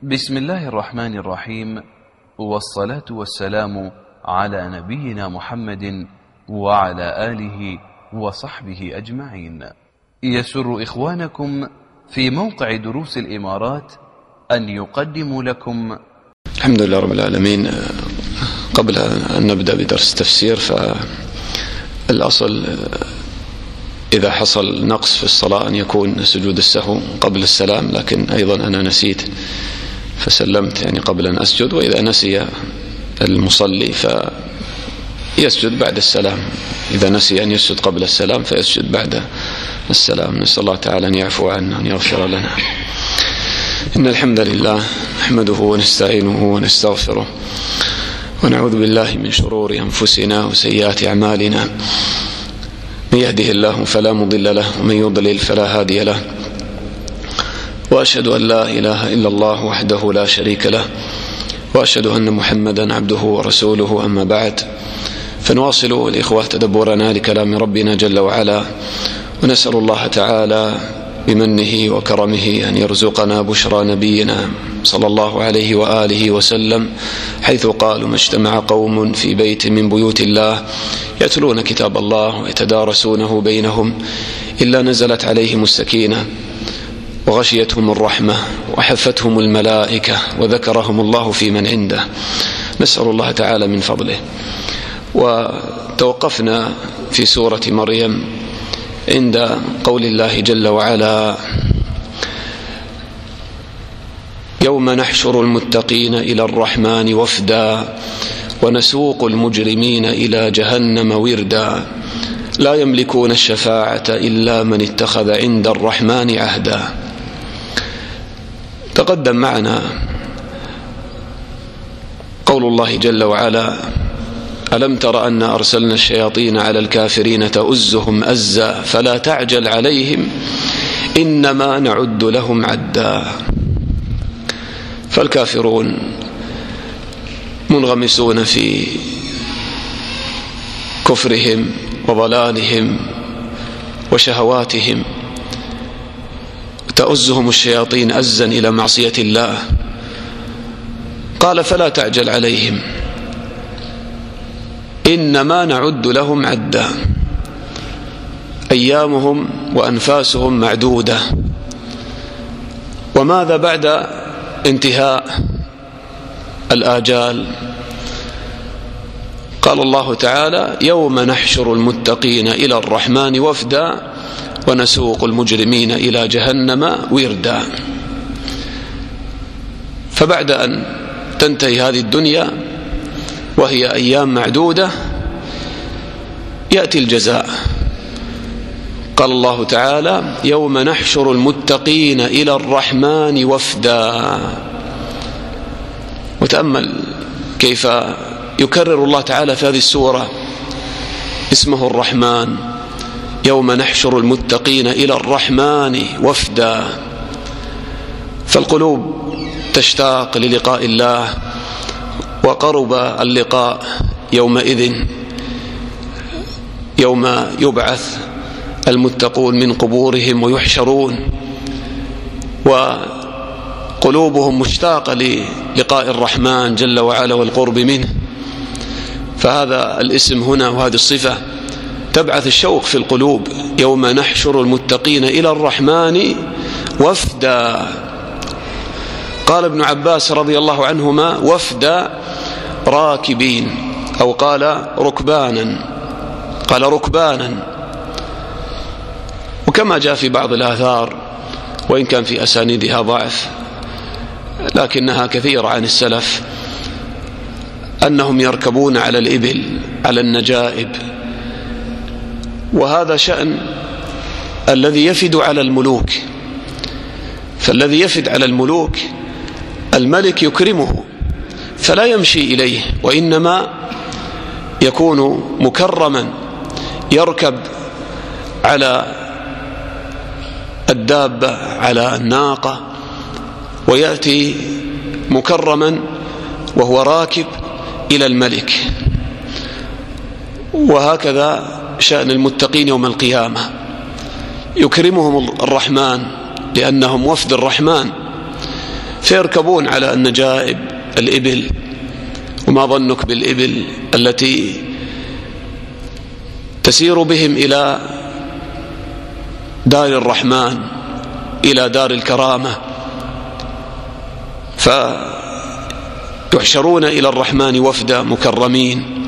بسم الله الرحمن الرحيم، والصلاة والسلام على نبينا محمد وعلى آله وصحبه أجمعين. يسر إخوانكم في موقع دروس الإمارات أن يقدموا لكم. الحمد لله رب العالمين. قبل أن نبدأ بدرس التفسير، فالأصل إذا حصل نقص في الصلاة أن يكون سجود السهو قبل السلام، لكن أيضا أنا نسيت فسلمت قبل أن أسجد، وإذا نسي المصلي فيسجد بعد السلام. إذا نسي أن يسجد قبل السلام فيسجد بعد السلام. نسأل الله تعالى أن يعفو عنا وأن يغفر لنا. إن الحمد لله نحمده ونستعينه ونستغفره ونعوذ بالله من شرور أنفسنا وسيئات أعمالنا. من يهده الله فلا مضل له ومن يضلل فلا هادي له، وأشهد أن لا إله إلا الله وحده لا شريك له، وأشهد أن محمدا عبده ورسوله. أما بعد، فنواصل الإخوة تدبرنا لكلام ربنا جل وعلا، ونسأل الله تعالى بمنه وكرمه أن يرزقنا بشرى نبينا صلى الله عليه وآله وسلم، حيث قالوا: ما اجتمع قوم في بيت من بيوت الله يتلون كتاب الله ويتدارسونه بينهم إلا نزلت عليهم السكينة وغشيتهم الرحمة وحفتهم الملائكة وذكرهم الله في من عنده. نسأل الله تعالى من فضله. وتوقفنا في سورة مريم عند قول الله جل وعلا: يوم نحشر المتقين إلى الرحمن وفدا ونسوق المجرمين إلى جهنم وردا لا يملكون الشفاعة إلا من اتخذ عند الرحمن عهدا. تقدم معنا قول الله جل وعلا: ألم تر أن أرسلنا الشياطين على الكافرين تؤزهم أزا فلا تعجل عليهم إنما نعد لهم عدا. فالكافرون منغمسون في كفرهم وضلالهم وشهواتهم، تؤزهم الشياطين أزا إلى معصية الله. قال: فلا تعجل عليهم إنما نعد لهم عدا. أيامهم وأنفاسهم معدودة. وماذا بعد انتهاء الآجال؟ قال الله تعالى: يوم نحشر المتقين إلى الرحمن وفدا ونسوق المجرمين إلى جهنم وردا. فبعد أن تنتهي هذه الدنيا وهي أيام معدودة يأتي الجزاء. قال الله تعالى: يوم نحشر المتقين إلى الرحمن وفدا. وتأمل كيف يكرر الله تعالى في هذه السورة اسمه الرحمن. يوم نحشر المتقين إلى الرحمن وفدا. فالقلوب تشتاق للقاء الله، وقرب اللقاء يومئذ، يوم يبعث المتقون من قبورهم ويحشرون، وقلوبهم مشتاقة للقاء الرحمن جل وعلا والقرب منه. فهذا الاسم هنا وهذه الصفة تبعث الشوق في القلوب. يوم نحشر المتقين إلى الرحمن وفدا. قال ابن عباس رضي الله عنهما: وفدا راكبين، أو قال ركبانا. قال ركبانا. وكما جاء في بعض الآثار، وإن كان في أسانيدها ضعف لكنها كثيرة عن السلف، أنهم يركبون على الإبل، على النجائب. وهذا شأن الذي يفد على الملوك. فالذي يفد على الملوك الملك يكرمه فلا يمشي إليه، وإنما يكون مكرما، يركب على الدابة، على الناقة، ويأتي مكرما وهو راكب إلى الملك. وهكذا شأن المتقين يوم القيامة، يكرمهم الرحمن لأنهم وفد الرحمن، فيركبون على النجائب الإبل. وما ظنك بالإبل التي تسير بهم إلى دار الرحمن، إلى دار الكرامة، فيحشرون إلى الرحمن وفدا مكرمين.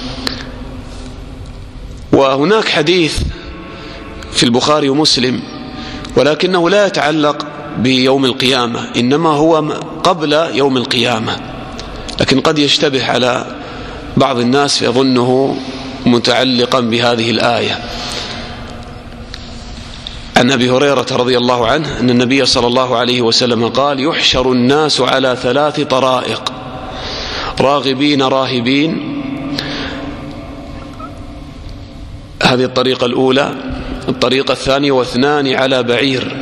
وهناك حديث في البخاري ومسلم ولكنه لا يتعلق بيوم القيامة، إنما هو قبل يوم القيامة، لكن قد يشتبه على بعض الناس فيظنه متعلقا بهذه الآية. عن أبي هريرة رضي الله عنه أن النبي صلى الله عليه وسلم قال: يحشر الناس على 3 طرائق: راغبين راهبين، هذه الطريقة الأولى. الطريقة الثانية: 2 على بعير،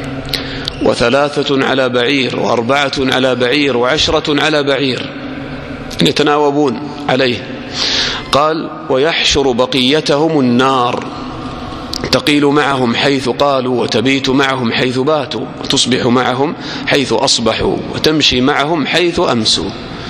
3 على بعير، 4 على بعير، 10 على بعير، يتناوبون عليه. قال: ويحشر بقيتهم النار، تقيل معهم حيث قالوا، وتبيت معهم حيث باتوا، وتصبح معهم حيث أصبحوا، وتمشي معهم حيث أمسوا،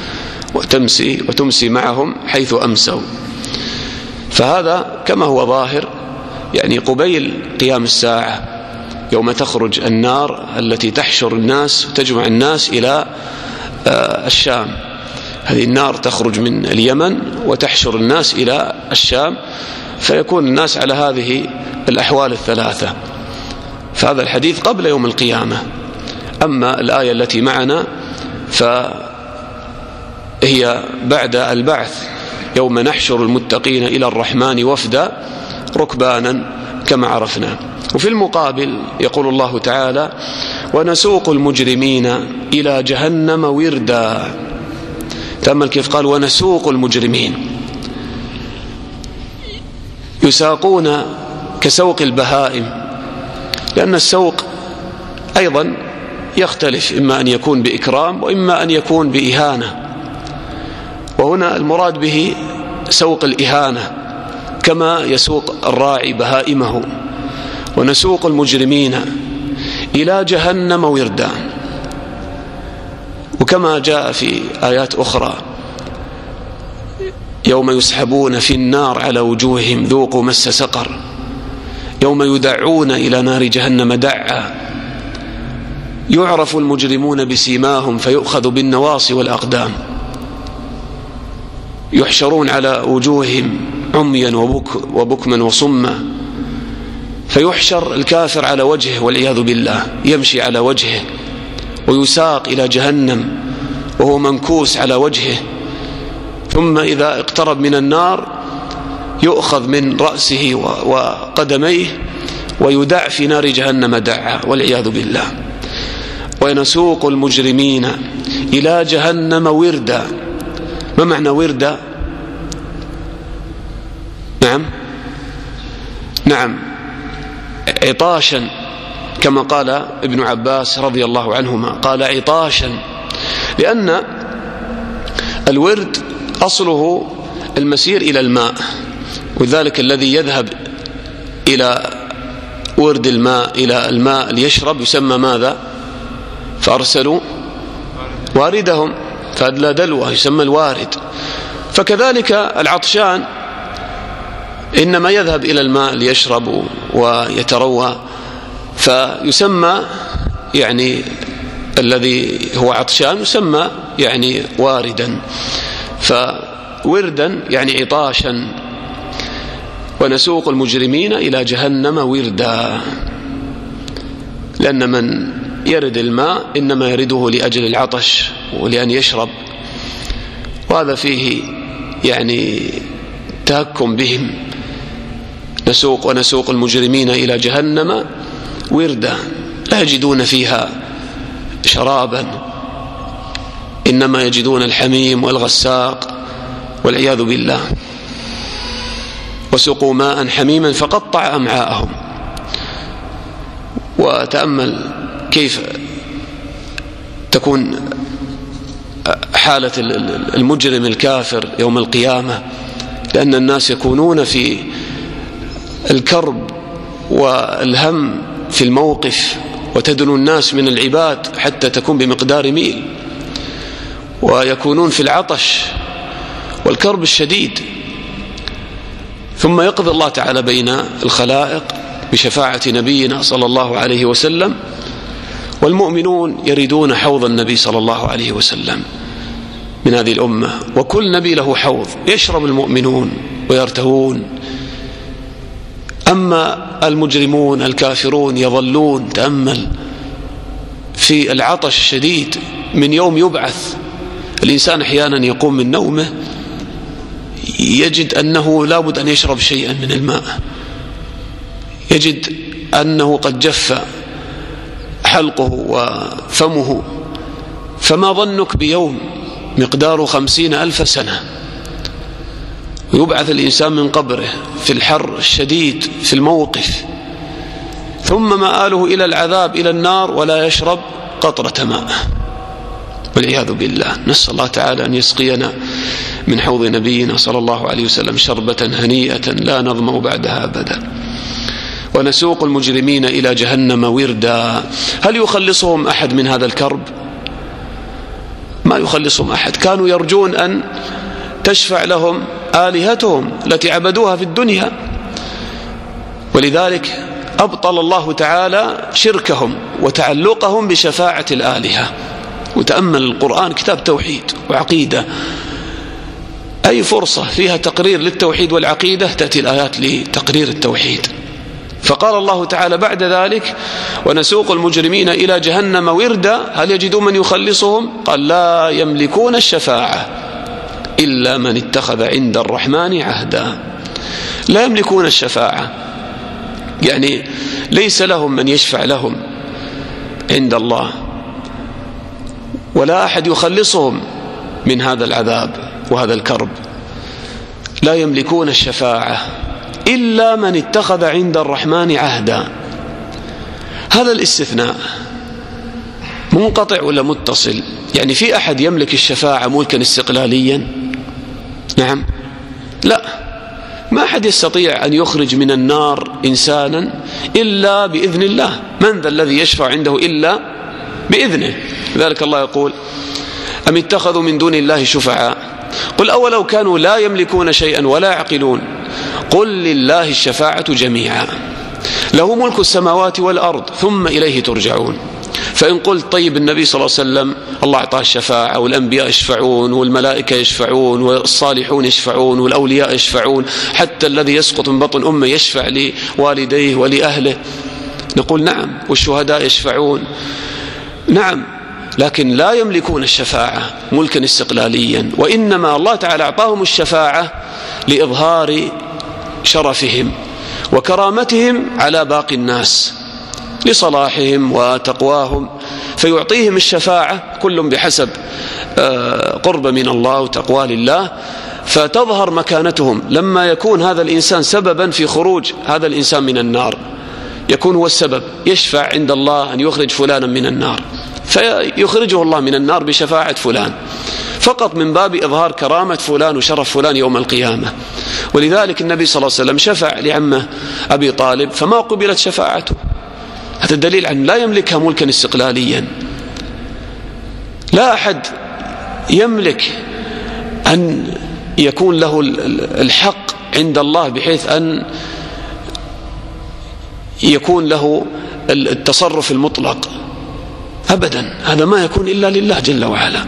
وتمسي معهم حيث أمسوا. فهذا كما هو ظاهر يعني قبيل قيام الساعة، يوم تخرج النار التي تحشر الناس وتجمع الناس إلى الشام. هذه النار تخرج من اليمن وتحشر الناس إلى الشام، فيكون الناس على هذه الأحوال ال3. فهذا الحديث قبل يوم القيامة. أما الآية التي معنا فهي بعد البعث، يوم نحشر المتقين إلى الرحمن وفدا ركبانا كما عرفنا. وفي المقابل يقول الله تعالى: ونسوق المجرمين إلى جهنم وردا. تأمل كيف قال ونسوق المجرمين، يساقون كسوق البهائم، لأن السوق أيضا يختلف، إما أن يكون بإكرام وإما أن يكون بإهانة، وهنا المراد به سوق الإهانة كما يسوق الراعي بهائمه. ونسوق المجرمين إلى جهنم وردا، وكما جاء في آيات أخرى: يوم يسحبون في النار على وجوههم ذوقوا مس سقر، يوم يدعون إلى نار جهنم دعا، يعرف المجرمون بسيماهم فيؤخذ بالنواصي والأقدام، يحشرون على وجوههم عميا وبكما وصما، فيحشر الكافر على وجهه والعياذ بالله، يمشي على وجهه ويساق إلى جهنم وهو منكوس على وجهه، ثم إذا اقترب من النار يؤخذ من رأسه وقدميه ويدع في نار جهنم دعا والعياذ بالله. ونسوق المجرمين إلى جهنم وردا. ما معنى وردا؟ نعم عطاشا، كما قال ابن عباس رضي الله عنهما، قال عطاشا، لأن الورد أصله المسير إلى الماء، وذلك الذي يذهب إلى ورد الماء إلى الماء ليشرب يسمى ماذا؟ فأرسلوا واردهم فأدلى دلوه يسمى الوارد. فكذلك العطشان إنما يذهب إلى الماء ليشرب ويتروى، فيسمى يعني الذي هو عطشان يسمى يعني واردا، فوردا يعني عطاشا. ونسوق المجرمين إلى جهنم وردا، لأن من يرد الماء إنما يرده لأجل العطش ولأن يشرب، وهذا فيه يعني تهكم بهم. ونسوق المجرمين إلى جهنم وردا، لا يجدون فيها شرابا، إنما يجدون الحميم والغساق والعياذ بالله. وسقوا ماء حميما فقطع أمعاءهم. وتأمل كيف تكون حالة المجرم الكافر يوم القيامة، لأن الناس يكونون في الكرب والهم في الموقف وتدنو الناس من العباد حتى تكون بمقدار ميل، ويكونون في العطش والكرب الشديد، ثم يقضي الله تعالى بين الخلائق بشفاعة نبينا صلى الله عليه وسلم، والمؤمنون يريدون حوض النبي صلى الله عليه وسلم من هذه الأمة، وكل نبي له حوض يشرب المؤمنون ويرتوون. أما المجرمون الكافرون يظلون، تأمل في العطش الشديد من يوم يبعث الإنسان، أحيانا يقوم من نومه يجد أنه لابد أن يشرب شيئا من الماء، يجد أنه قد جف حلقه وفمه، فما ظنك بيوم مقداره 50,000 سنة، ويبعث الإنسان من قبره في الحر الشديد في الموقف، ثم مآله إلى العذاب إلى النار، ولا يشرب قطرة ماء والعياذ بالله. نسأل الله تعالى أن يسقينا من حوض نبينا صلى الله عليه وسلم شربة هنيئة لا نظمأ بعدها أبدا. ونسوق المجرمين إلى جهنم وردا. هل يخلصهم أحد من هذا الكرب؟ ما يخلصهم أحد. كانوا يرجون أن تشفع لهم آلهتهم التي عبدوها في الدنيا، ولذلك أبطل الله تعالى شركهم وتعلقهم بشفاعة الآلهة. وتأمل القرآن كتاب توحيد وعقيدة، أي فرصة فيها تقرير للتوحيد والعقيدة تأتي الآيات لتقرير التوحيد. فقال الله تعالى بعد ذلك: ونسوق المجرمين إلى جهنم وردا هل يجدون من يخلصهم؟ قال: لا يملكون الشفاعة إلا من اتخذ عند الرحمن عهدا. لا يملكون الشفاعة، يعني ليس لهم من يشفع لهم عند الله، ولا أحد يخلصهم من هذا العذاب وهذا الكرب. لا يملكون الشفاعة إلا من اتخذ عند الرحمن عهدا. هذا الاستثناء منقطع ولا متصل؟ يعني في أحد يملك الشفاعة ملكا استقلاليا؟ نعم، لا، ما أحد يستطيع أن يخرج من النار إنسانا إلا بإذن الله. من ذا الذي يشفع عنده إلا بإذنه؟ لذلك الله يقول: أم اتخذوا من دون الله شفعاء قل أولو كانوا لا يملكون شيئا ولا يعقلون قل لله الشفاعة جميعا له ملك السماوات والأرض ثم إليه ترجعون. فإن قلت طيب النبي صلى الله عليه وسلم الله أعطاه الشفاعة، والأنبياء يشفعون، والملائكة يشفعون، والصالحون يشفعون، والأولياء يشفعون، حتى الذي يسقط من بطن أمه يشفع لوالديه ولأهله، نقول نعم، والشهداء يشفعون، نعم، لكن لا يملكون الشفاعة ملكا استقلاليا، وإنما الله تعالى أعطاهم الشفاعة لإظهار شرفهم وكرامتهم على باقي الناس لصلاحهم وتقواهم، فيعطيهم الشفاعة كل بحسب قرب من الله وتقوى لله، فتظهر مكانتهم لما يكون هذا الإنسان سببا في خروج هذا الإنسان من النار، يكون هو السبب، يشفع عند الله أن يخرج فلانا من النار، فيخرجه الله من النار بشفاعة فلان، فقط من باب إظهار كرامة فلان وشرف فلان يوم القيامة. ولذلك النبي صلى الله عليه وسلم شفع لعمه أبي طالب فما قبلت شفاعته. هذا الدليل عن لا يملكها ملكا استقلاليا. لا أحد يملك أن يكون له الحق عند الله بحيث أن يكون له التصرف المطلق أبدا، هذا ما يكون إلا لله جل وعلا.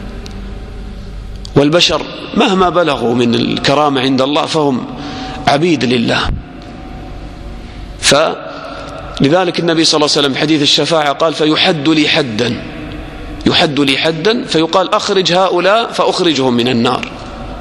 والبشر مهما بلغوا من الكرامة عند الله فهم عبيد لله. فلذلك النبي صلى الله عليه وسلم حديث الشفاعة قال: فيحد لي حدا، يحد لي حدا، فيقال أخرج هؤلاء فأخرجهم من النار.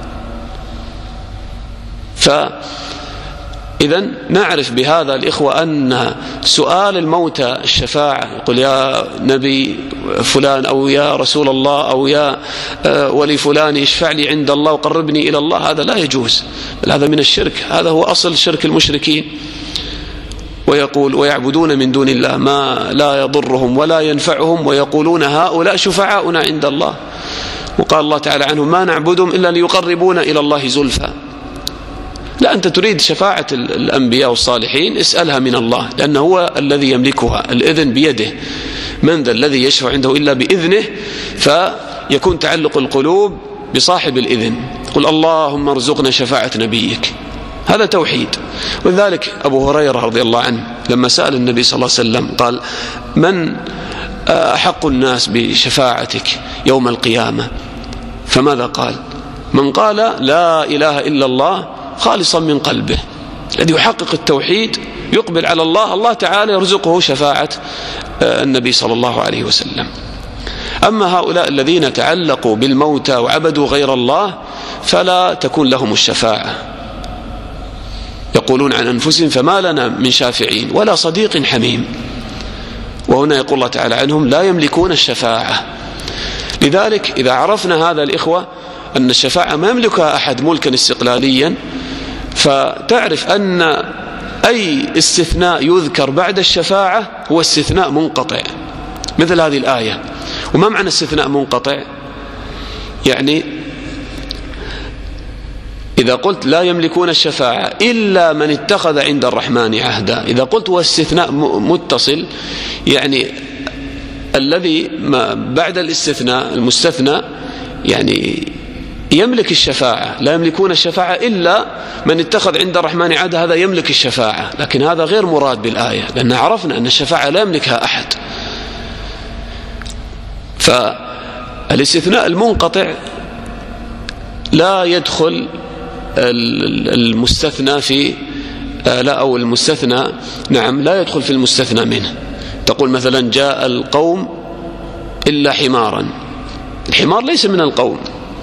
إذن نعرف بهذا الإخوة أن سؤال الموتى الشفاعة، يقول يا نبي فلان أو يا رسول الله أو يا ولي فلان يشفع لي عند الله وقربني إلى الله، هذا لا يجوز، بل هذا من الشرك، هذا هو أصل شرك المشركين. ويقول: ويعبدون من دون الله ما لا يضرهم ولا ينفعهم ويقولون هؤلاء شفعاؤنا عند الله. وقال الله تعالى عنهم: ما نعبدهم إلا ليقربونا إلى الله زلفى. لا، أنت تريد شفاعة الأنبياء والصالحين، اسألها من الله، لأنه هو الذي يملكها، الإذن بيده. من ذا الذي يشفع عنده إلا بإذنه؟ فيكون تعلق القلوب بصاحب الإذن. قل اللهم ارزقنا شفاعة نبيك، هذا توحيد. ولذلك أبو هريرة رضي الله عنه لما سأل النبي صلى الله عليه وسلم قال: من أحق الناس بشفاعتك يوم القيامة؟ فماذا قال؟ من قال لا إله إلا الله خالصا من قلبه، الذي يحقق التوحيد يقبل على الله، الله تعالى يرزقه شفاعة النبي صلى الله عليه وسلم. أما هؤلاء الذين تعلقوا بالموتى وعبدوا غير الله فلا تكون لهم الشفاعة. يقولون عن أنفسهم: فما لنا من شافعين ولا صديق حميم. وهنا يقول الله تعالى عنهم: لا يملكون الشفاعة. لذلك إذا عرفنا هذا الإخوة أن الشفاعة ما يملكها أحد ملكا استقلاليا، فتعرف أن أي استثناء يذكر بعد الشفاعة هو استثناء منقطع، مثل هذه الآية. وما معنى استثناء منقطع؟ يعني إذا قلت لا يملكون الشفاعة إلا من اتخذ عند الرحمن عهدا، إذا قلت هو استثناء متصل، يعني الذي بعد الاستثناء المستثنى يعني يملك الشفاعة. لا يملكون الشفاعة إلا من اتخذ عند الرحمن عهدا، هذا يملك الشفاعة، لكن هذا غير مراد بالآية، لأن عرفنا أن الشفاعة لا يملكها أحد. فالاستثناء المنقطع لا يدخل المستثنى في أو المستثنى لا يدخل في المستثنى منه. تقول مثلا: جاء القوم إلا حمارا، الحمار ليس من القوم.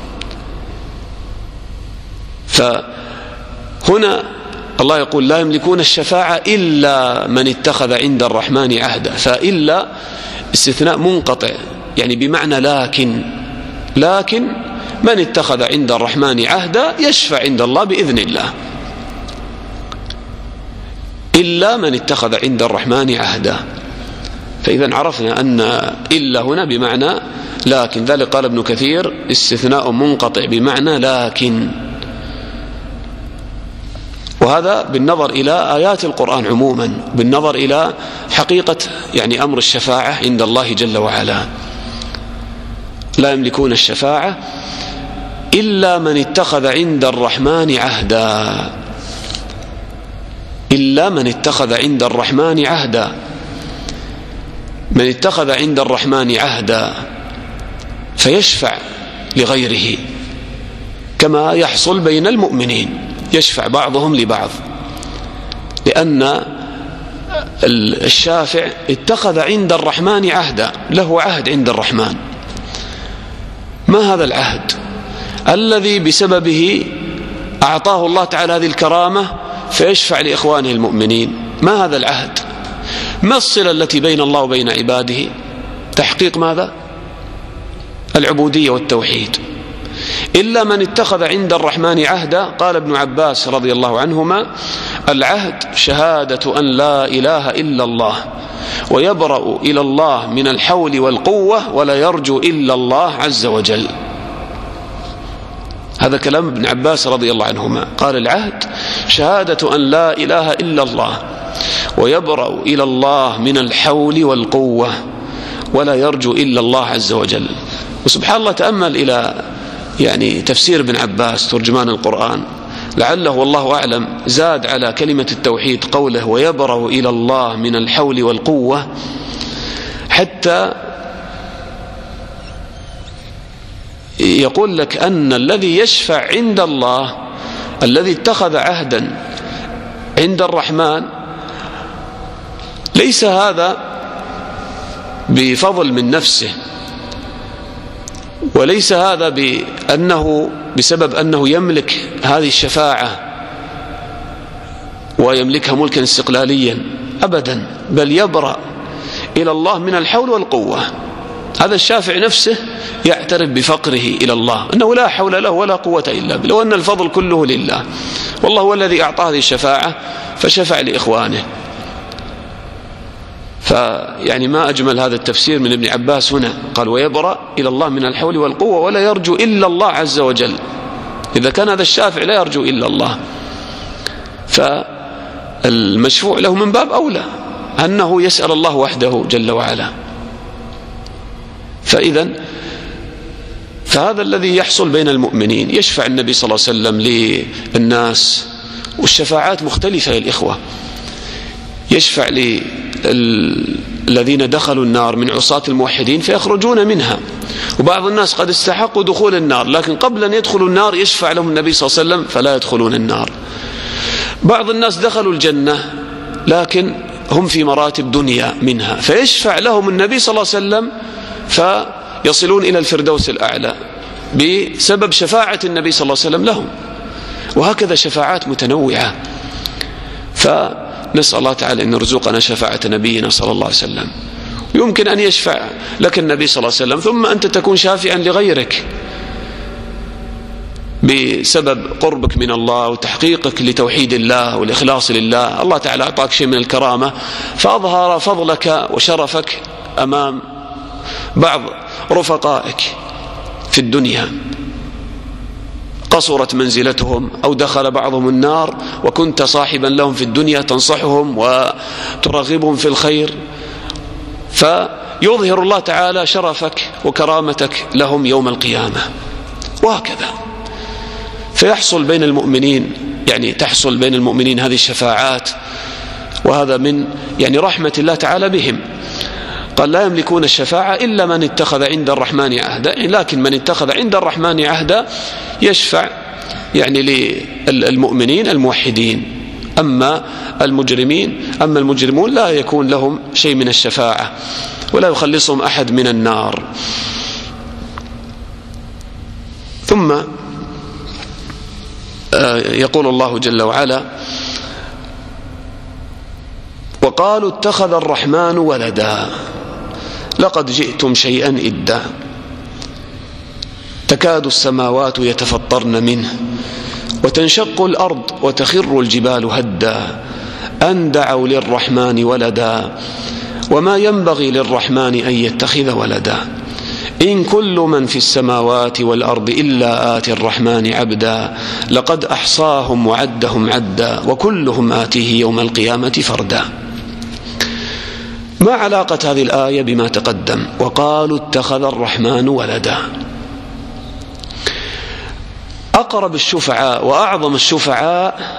فهنا الله يقول: لا يملكون الشفاعة إلا من اتخذ عند الرحمن عهدا. فإلا استثناء منقطع، يعني بمعنى لكن من اتخذ عند الرحمن عهدا يشفع عند الله بإذن الله. إلا من اتخذ عند الرحمن عهدا. فإذا عرفنا أن إلا هنا بمعنى لكن. ذلك قال ابن كثير: استثناء منقطع بمعنى لكن. وهذا بالنظر إلى آيات القرآن عموما، بالنظر إلى حقيقة يعني أمر الشفاعة عند الله جل وعلا. لا يملكون الشفاعة إلا من اتخذ عند الرحمن عهدا. إلا من اتخذ عند الرحمن عهدا. من اتخذ عند الرحمن عهدا فيشفع لغيره، كما يحصل بين المؤمنين، يشفع بعضهم لبعض، لأن الشافع اتخذ عند الرحمن عهدا، له عهد عند الرحمن. ما هذا العهد الذي بسببه أعطاه الله تعالى هذه الكرامة فيشفع لإخوانه المؤمنين؟ ما هذا العهد؟ ما الصلة التي بين الله وبين عباده؟ تحقيق ماذا؟ العبودية والتوحيد. إلا من اتخذ عند الرحمن عهدا. قال ابن عباس رضي الله عنهما: العهد شهادة أن لا إله إلا الله ويبرأ إلى الله من الحول والقوة ولا يرجو إلا الله عز وجل. هذا كلام ابن عباس رضي الله عنهما. قال: العهد شهادة أن لا إله إلا الله ويبرأ إلى الله من الحول والقوة ولا يرجو إلا الله عز وجل. وسبحان الله، تأمل إلى يعني تفسير ابن عباس ترجمان القرآن، لعله والله أعلم زاد على كلمة التوحيد قوله: ويبرأ إلى الله من الحول والقوة، حتى يقول لك أن الذي يشفع عند الله، الذي اتخذ عهدا عند الرحمن، ليس هذا بفضل من نفسه، وليس هذا بأنه بسبب أنه يملك هذه الشفاعة ويملكها ملكا استقلاليا أبدا، بل يبرأ إلى الله من الحول والقوة. هذا الشافع نفسه يعترف بفقره إلى الله، أنه لا حول له ولا قوة إلا بالله، وأن الفضل كله لله، والله هو الذي أعطى هذه الشفاعة فشفع لإخوانه. فيعني ما أجمل هذا التفسير من ابن عباس هنا. قال: ويبرأ إلى الله من الحول والقوة ولا يرجو إلا الله عز وجل. إذا كان هذا الشافع لا يرجو إلا الله، فالمشفوع له من باب أولى أنه يسأل الله وحده جل وعلا. فهذا الذي يحصل بين المؤمنين. يشفع النبي صلى الله عليه وسلم للناس، والشفاعات مختلفة يا الإخوة. يشفع للذين دخلوا النار من عصاة الموحدين فيخرجون منها، وبعض الناس قد استحقوا دخول النار لكن قبل أن يدخلوا النار يشفع لهم النبي صلى الله عليه وسلم فلا يدخلون النار. بعض الناس دخلوا الجنة لكن هم في مراتب دنيا منها فيشفع لهم النبي صلى الله عليه وسلم فيصلون إلى الفردوس الأعلى بسبب شفاعة النبي صلى الله عليه وسلم لهم. وهكذا شفاعات متنوعة. فنسأل الله تعالى أن يرزقنا شفاعة نبينا صلى الله عليه وسلم. يمكن أن يشفع لك النبي صلى الله عليه وسلم ثم أنت تكون شافعا لغيرك بسبب قربك من الله وتحقيقك لتوحيد الله والإخلاص لله. الله تعالى أعطاك شيء من الكرامة فأظهر فضلك وشرفك أمام بعض رفقائك في الدنيا، قصرت منزلتهم أو دخل بعضهم النار وكنت صاحبا لهم في الدنيا تنصحهم وترغبهم في الخير، فيظهر الله تعالى شرفك وكرامتك لهم يوم القيامة. وهكذا فيحصل بين المؤمنين، يعني تحصل بين المؤمنين هذه الشفاعات، وهذا من يعني رحمة الله تعالى بهم. قال لا يملكون الشفاعة إلا من اتخذ عند الرحمن عهدا، لكن من اتخذ عند الرحمن عهدا يشفع يعني للمؤمنين الموحدين. أما المجرمون لا يكون لهم شيء من الشفاعة ولا يخلصهم أحد من النار. ثم يقول الله جل وعلا وقالوا اتخذ الرحمن ولدا لقد جئتم شيئا إدا تكاد السماوات يتفطرن منه وتنشق الأرض وتخر الجبال هدا أن دعوا للرحمن ولدا وما ينبغي للرحمن أن يتخذ ولدا إن كل من في السماوات والأرض إلا آتي الرحمن عبدا لقد أحصاهم وعدهم عدا وكلهم آتيه يوم القيامة فردا. ما علاقة هذه الآية بما تقدم؟ وقالوا اتخذ الرحمن ولدا. أقرب الشفعاء وأعظم الشفعاء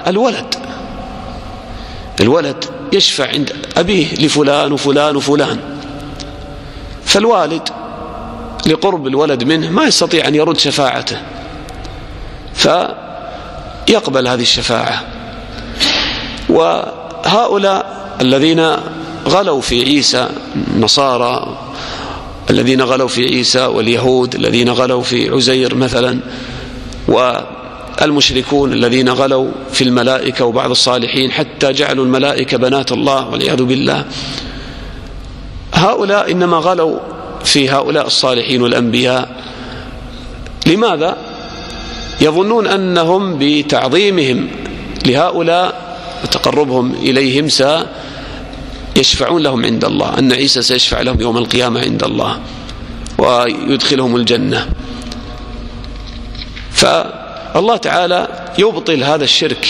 الولد يشفع عند أبيه لفلان وفلان وفلان، فالوالد لقرب الولد منه ما يستطيع أن يرد شفاعته فيقبل هذه الشفاعة. وهؤلاء الذين غلوا في عيسى، النصارى الذين غلوا في عيسى واليهود الذين غلوا في عزير مثلا، والمشركون الذين غلوا في الملائكة وبعض الصالحين حتى جعلوا الملائكة بنات الله والعياذ بالله، هؤلاء إنما غلوا في هؤلاء الصالحين والأنبياء. لماذا؟ يظنون أنهم بتعظيمهم لهؤلاء وتقربهم إليهم سيشفعون لهم عند الله، أن عيسى سيشفع لهم يوم القيامة عند الله ويدخلهم الجنة. فالله تعالى يبطل هذا الشرك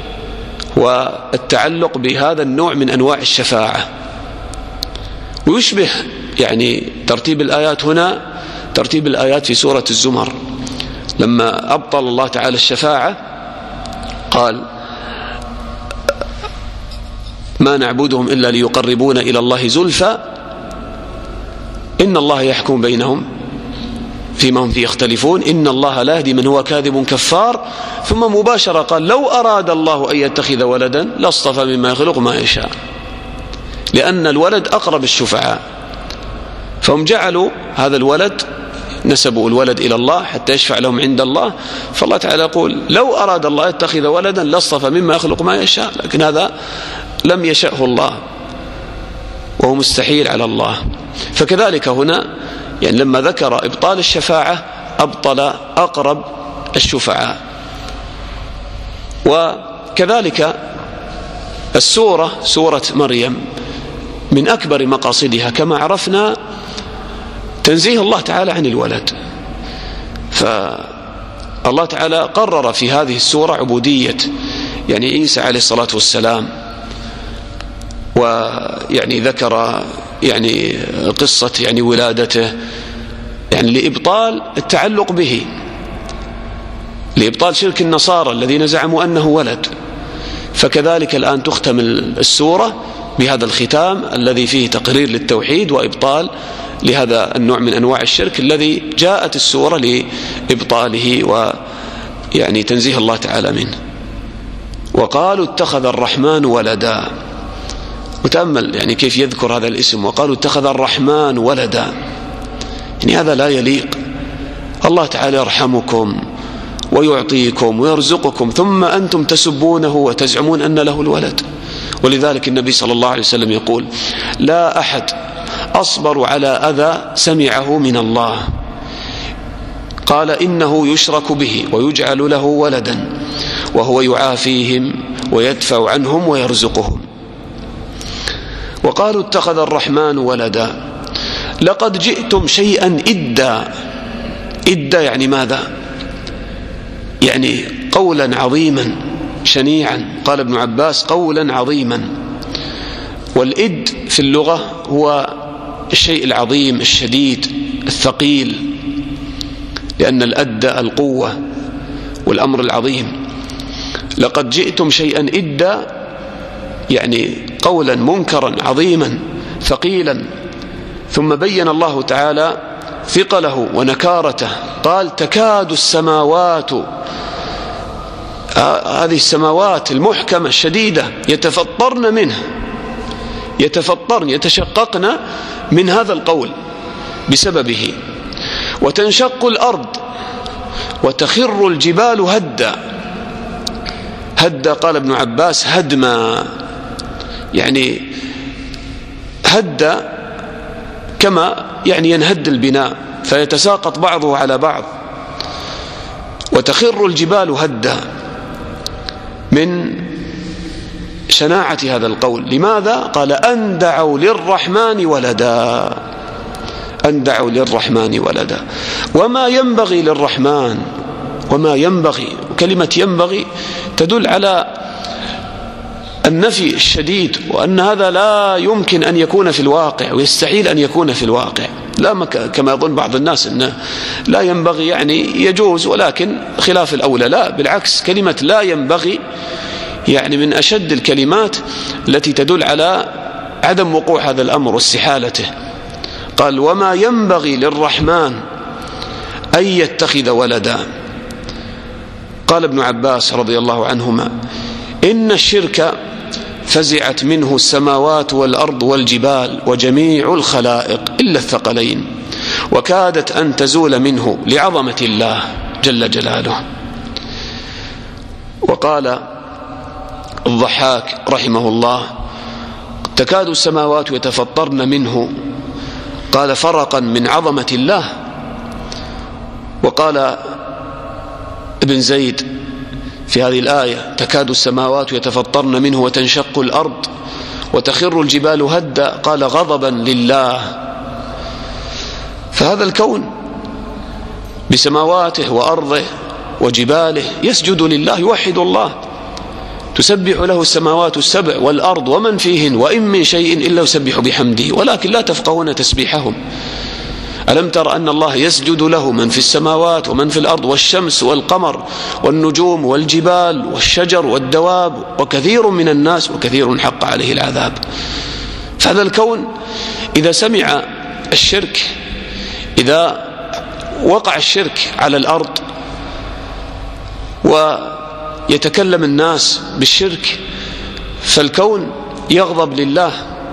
والتعلق بهذا النوع من أنواع الشفاعة، ويشبه يعني ترتيب الآيات هنا ترتيب الآيات في سورة الزمر لما أبطل الله تعالى الشفاعة قال ما نعبدهم إلا ليقربون إلى الله زلفى إن الله يحكم بينهم فيما هم فيه يختلفون إن الله لا يهدي من هو كاذب كفار، ثم مباشرة قال لو أراد الله أن يتخذ ولدا لاصطفى مما يخلق ما يشاء، لأن الولد أقرب الشفعاء، فهم جعلوا هذا الولد نسبوا الولد إلى الله حتى يشفع لهم عند الله. فالله تعالى يقول لو أراد الله يتخذ ولدا لاصطفى مما يخلق ما يشاء، لكن هذا لم يشأه الله وهو مستحيل على الله. فكذلك هنا يعني لما ذكر إبطال الشفاعة أبطل أقرب الشفعاء. وكذلك سورة مريم من أكبر مقاصدها كما عرفنا تنزيه الله تعالى عن الولد، فالله تعالى قرر في هذه السورة عبودية يعني عيسى عليه الصلاة والسلام، ويعني ذكر يعني قصة يعني ولادته يعني لإبطال التعلق به، لإبطال شرك النصارى الذين زعموا أنه ولد. فكذلك الآن تختم السورة بهذا الختام الذي فيه تقرير للتوحيد وإبطال لهذا النوع من أنواع الشرك الذي جاءت السورة لإبطاله ويعني تنزيه الله تعالى منه. وقالوا اتخذ الرحمن ولدا، وتأمل يعني كيف يذكر هذا الاسم، وقالوا اتخذ الرحمن ولدا، يعني هذا لا يليق. الله تعالى يرحمكم ويعطيكم ويرزقكم ثم أنتم تسبونه وتزعمون أن له الولد. ولذلك النبي صلى الله عليه وسلم يقول: لا أحد أصبر على أذى سمعه من الله، قال: إنه يشرك به ويجعل له ولدا وهو يعافيهم ويدفع عنهم ويرزقهم. وقالوا اتخذ الرحمن ولدا، لقد جئتم شيئا إدا. إدا يعني ماذا؟ يعني قولا عظيما شنيعا. قال ابن عباس: قولا عظيما. والإد في اللغة هو الشيء العظيم الشديد الثقيل، لأن الأد القوة والأمر العظيم. لقد جئتم شيئا إدا يعني قولا منكرا عظيما ثقيلا. ثم بين الله تعالى ثقله ونكارته، قال: تكاد السماوات، هذه السماوات المحكمة الشديدة، يتفطرن منه، يتفطرن يتشققن من هذا القول بسببه. وتنشق الأرض وتخر الجبال هدا. هدا قال ابن عباس هدما، يعني هدا كما يعني ينهد البناء فيتساقط بعضه على بعض. وتخر الجبال هدا، من شناعة هذا القول. لماذا؟ قال: أن دعوا للرحمن ولدا، أن دعوا للرحمن ولدا. وما ينبغي للرحمن، وما ينبغي، كلمة ينبغي تدل على النفي الشديد، وأن هذا لا يمكن أن يكون في الواقع، ويستحيل أن يكون في الواقع. لا كما يظن بعض الناس أنه لا ينبغي يعني يجوز، ولكن خلاف الأولى. لا، بالعكس، كلمة لا ينبغي يعني من أشد الكلمات التي تدل على عدم وقوع هذا الأمر واستحالته. قال: وما ينبغي للرحمن أن يتخذ ولدا. قال ابن عباس رضي الله عنهما: إن الشرك فزعت منه السماوات والأرض والجبال وجميع الخلائق إلا الثقلين، وكادت أن تزول منه لعظمة الله جل جلاله. وقال الضحاك رحمه الله: تكاد السماوات يتفطرن منه، قال فرقا من عظمة الله. وقال ابن زيد في هذه الآية: تكاد السماوات يتفطرن منه وتنشق الأرض وتخر الجبال هدا، قال غضبا لله. فهذا الكون بسماواته وأرضه وجباله يسجد لله، يوحد الله، تسبح له السماوات السبع والأرض ومن فيهن، وإن من شيء إلا يسبح بحمده ولكن لا تفقهون تسبيحهم. ألم تر أن الله يسجد له من في السماوات ومن في الأرض، والشمس والقمر والنجوم والجبال والشجر والدواب وكثير من الناس وكثير حق عليه العذاب. فهذا الكون إذا سمع الشرك، إذا وقع الشرك على الأرض ويتكلم الناس بالشرك، فالكون يغضب لله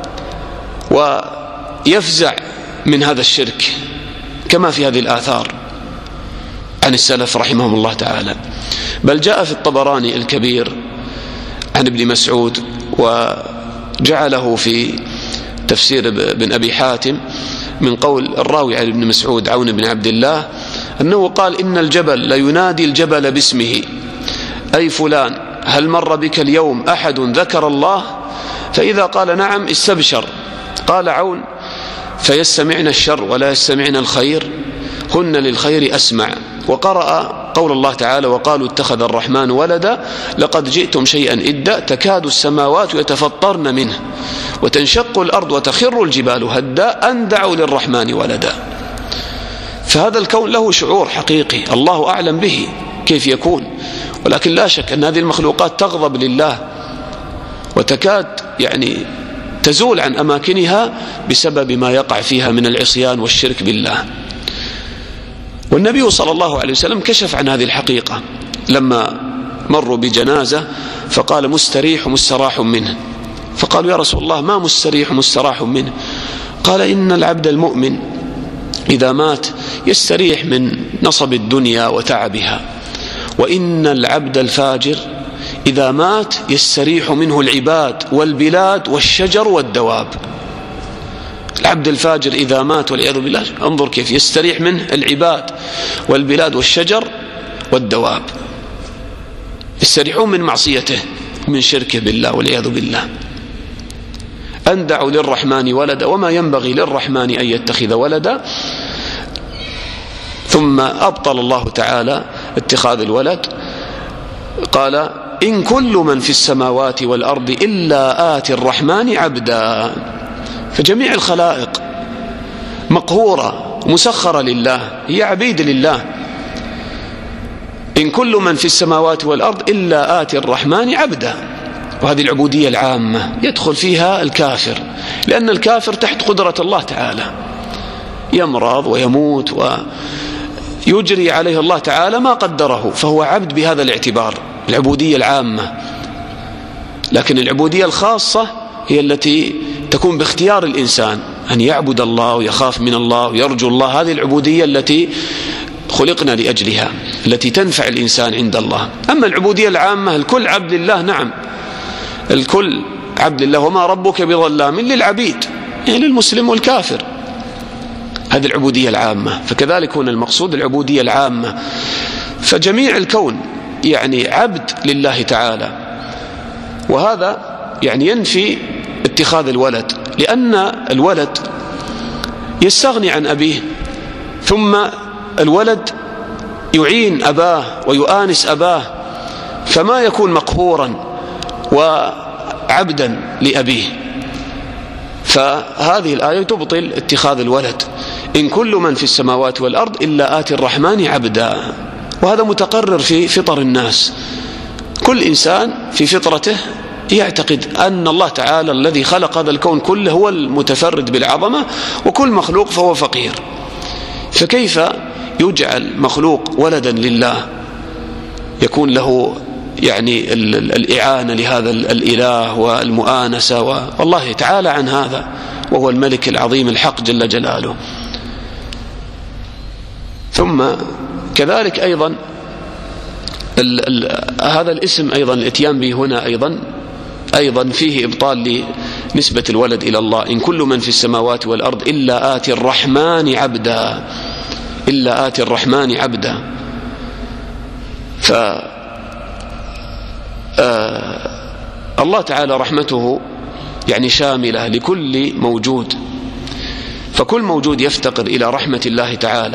ويفزع من هذا الشرك، كما في هذه الآثار عن السلف رحمهم الله تعالى. بل جاء في الطبراني الكبير عن ابن مسعود، وجعله في تفسير ابن أبي حاتم من قول الراوي عن ابن مسعود عون بن عبد الله أنه قال: إن الجبل لينادي الجبل باسمه، أي فلان هل مر بك اليوم أحد ذكر الله؟ فإذا قال نعم استبشر. قال عون: فيستمعن الشر ولا يستمعن الخير، هن للخير أسمع. وقرأ قول الله تعالى وقالوا اتخذ الرحمن ولدا لقد جئتم شيئا إدا تكاد السماوات يتفطرن منه وتنشق الأرض وتخر الجبال هدا أن دعوا للرحمن ولدا. فهذا الكون له شعور حقيقي الله أعلم به كيف يكون، ولكن لا شك أن هذه المخلوقات تغضب لله وتكاد تزول عن أماكنها بسبب ما يقع فيها من العصيان والشرك بالله. والنبي صلى الله عليه وسلم كشف عن هذه الحقيقة لما مروا بجنازة فقال مستريح مستراح منه، فقالوا يا رسول الله ما مستريح مستراح منه؟ قال إن العبد المؤمن إذا مات يستريح من نصب الدنيا وتعبها، وإن العبد الفاجر إذا مات يستريح منه العباد والبلاد والشجر والدواب. العبد الفاجر إذا مات والعياذ بالله انظر كيف يستريح منه العباد والبلاد والشجر والدواب، يستريحون من معصيته من شركه بالله والعياذ بالله. أن دعوا للرحمن ولدا وما ينبغي للرحمن أن يتخذ ولدا. ثم أبطل الله تعالى اتخاذ الولد، قال إن كل من في السماوات والأرض إلا آتي الرحمن عبدا. فجميع الخلائق مقهورة مسخرة لله، هي عبيد لله. إن كل من في السماوات والأرض إلا آتي الرحمن عبدا. وهذه العبودية العامة يدخل فيها الكافر، لأن الكافر تحت قدرة الله تعالى، يمرض ويموت ويجري عليه الله تعالى ما قدره، فهو عبد بهذا الاعتبار، العبودية العامة. لكن العبودية الخاصة هي التي تكون باختيار الإنسان أن يعبد الله ويخاف من الله ويرجو الله. هذه العبودية التي خلقنا لأجلها، التي تنفع الإنسان عند الله. أما العبودية العامة الكل عبد لله، نعم الكل عبد لله، وما ربك بظلام للعبيد، للمسلم والكافر. هذه العبودية العامة. فكذلك هنا المقصود العبودية العامة، فجميع الكون عبد لله تعالى. وهذا ينفي اتخاذ الولد، لأن الولد يستغني عن أبيه، ثم الولد يعين أباه ويؤانس أباه، فما يكون مقهورا وعبدا لأبيه. فهذه الآية تبطل اتخاذ الولد. إن كل من في السماوات والأرض إلا آتي الرحمن عبدا. وهذا متقرر في فطر الناس، كل إنسان في فطرته يعتقد أن الله تعالى الذي خلق هذا الكون كله هو المتفرد بالعظمة، وكل مخلوق فهو فقير. فكيف يجعل مخلوق ولدا لله يكون له الإعانة لهذا الإله والمؤانسة، والله تعالى عن هذا، وهو الملك العظيم الحق جل جلاله. ثم كذلك أيضا هذا الاسم أيضا الاتيان به هنا أيضا فيه إبطال لنسبة الولد إلى الله. إن كل من في السماوات والأرض إلا آتي الرحمن عبدا، إلا آتي الرحمن عبدا. الله تعالى رحمته شاملة لكل موجود، فكل موجود يفتقر إلى رحمة الله تعالى،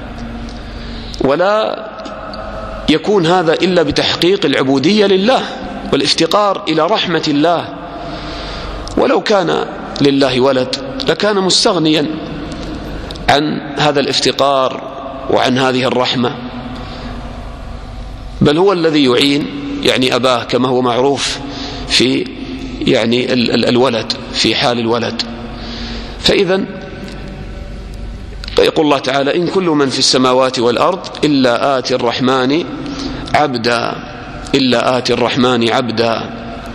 ولا يكون هذا إلا بتحقيق العبودية لله والافتقار إلى رحمة الله. ولو كان لله ولد لكان مستغنيا عن هذا الافتقار وعن هذه الرحمة، بل هو الذي يعين أباه كما هو معروف في الولد في حال الولد. فإذا يقول الله تعالى إن كل من في السماوات والأرض إلا آتي الرحمن عبدا، إلا آتي الرحمن عبدا.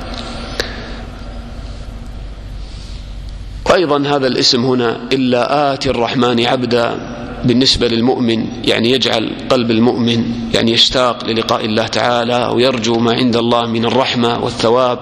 وأيضا هذا الاسم هنا إلا آتي الرحمن عبدا بالنسبة للمؤمن يجعل قلب المؤمن يشتاق للقاء الله تعالى ويرجو ما عند الله من الرحمة والثواب.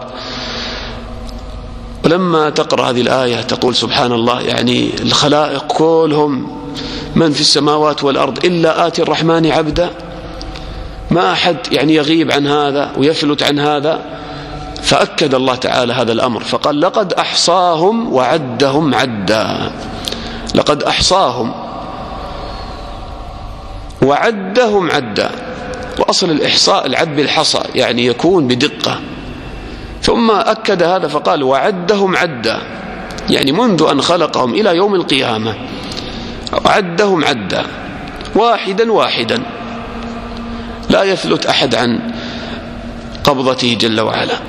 ولما تقرأ هذه الآية تقول سبحان الله، الخلائق كلهم من في السماوات والأرض إلا آتي الرحمن عبدا، ما أحد يغيب عن هذا ويفلت عن هذا. فأكد الله تعالى هذا الأمر فقال لقد أحصاهم وعدهم عدا. لقد أحصاهم وعدهم عدا، وأصل الإحصاء العد بالحصى، يعني يكون بدقة. ثم أكد هذا فقال وعدهم عدا، يعني منذ أن خلقهم إلى يوم القيامة عدهم عدا، واحدا واحدا، لا يفلت أحد عن قبضته جل وعلا.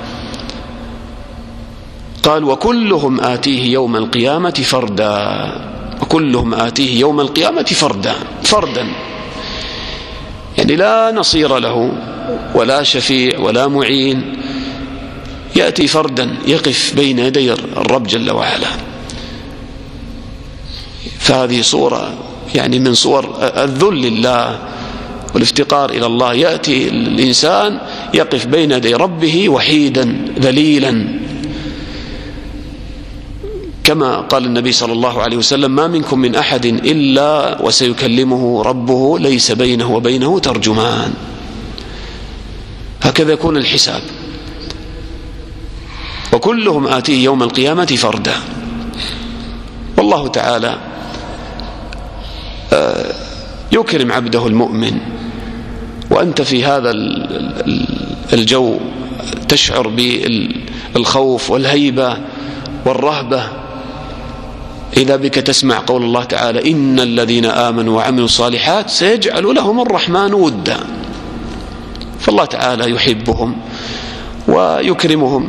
قال وكلهم آتيه يوم القيامة فردا، وكلهم آتيه يوم القيامة فردا، يعني لا نصير له ولا شفيع ولا معين، يأتي فردا يقف بين يدي الرب جل وعلا. فهذه صورة يعني من صور الذل لله والافتقار إلى الله. يأتي الإنسان يقف بين يدي ربه وحيدا ذليلا، كما قال النبي صلى الله عليه وسلم ما منكم من أحد إلا وسيكلمه ربه ليس بينه وبينه ترجمان. هكذا يكون الحساب. وكلهم آتيه يوم القيامة فردا. والله تعالى يكرم عبده المؤمن، وأنت في هذا الجو تشعر بالخوف والهيبة والرهبة إذا بك تسمع قول الله تعالى إن الذين آمنوا وعملوا الصالحات سيجعل لهم الرحمن ودا. فالله تعالى يحبهم ويكرمهم.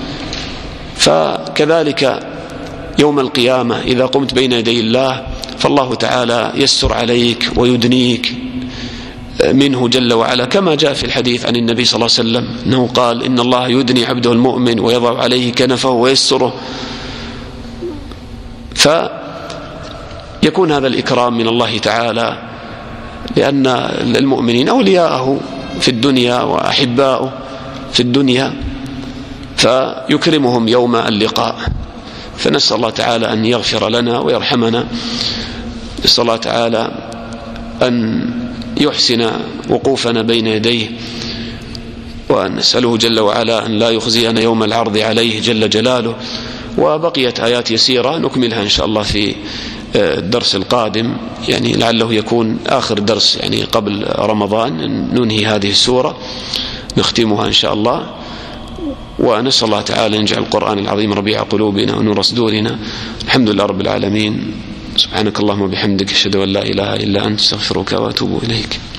فكذلك يوم القيامة إذا قمت بين يدي الله فالله تعالى يستر عليك ويدنيك منه جل وعلا، كما جاء في الحديث عن النبي صلى الله عليه وسلم أنه قال إن الله يدني عبده المؤمن ويضع عليه كنفه ويستره. فيكون هذا الإكرام من الله تعالى، لأن المؤمنين أولياءه في الدنيا وأحباؤه في الدنيا، فيكرمهم يوم اللقاء. فنسأل الله تعالى أن يغفر لنا ويرحمنا، نسأل الله تعالى أن يحسن وقوفنا بين يديه، ونسأله جل وعلا أن لا يخزينا يوم العرض عليه جل جلاله. وبقيت آيات يسيرة نكملها إن شاء الله في الدرس القادم، يعني لعله يكون آخر درس يعني قبل رمضان ننهي هذه السورة نختمها إن شاء الله. ونسأل الله تعالى أن يجعل القرآن العظيم ربيع قلوبنا ونور صدورنا. الحمد لله رب العالمين. سبحانك اللهم وبحمدك أشهد أن لا إله إلا أنت أستغفرك وأتوب إليك.